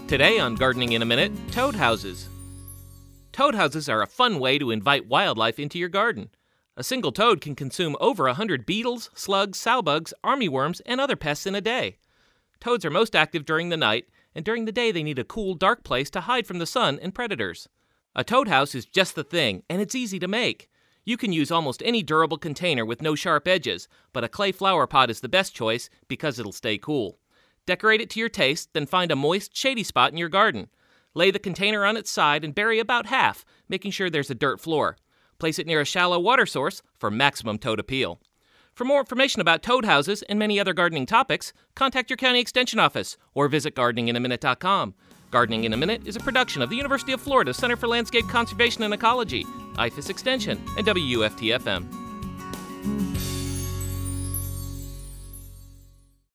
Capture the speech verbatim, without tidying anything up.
Today on Gardening in a Minute, toad houses. Toad houses are a fun way to invite wildlife into your garden. A single toad can consume over one hundred beetles, slugs, sowbugs, armyworms, and other pests in a day. Toads are most active during the night, and during the day they need a cool, dark place to hide from the sun and predators. A toad house is just the thing, and it's easy to make. You can use almost any durable container with no sharp edges, but a clay flower pot is the best choice because it'll stay cool. Decorate it to your taste, then find a moist, shady spot in your garden. Lay the container on its side and bury about half, making sure there's a dirt floor. Place it near a shallow water source for maximum toad appeal. For more information about toad houses and many other gardening topics, contact your county extension office or visit gardening in a minute dot com. Gardening in a Minute is a production of the University of Florida Center for Landscape Conservation and Ecology, I F A S Extension, and W U F T F M.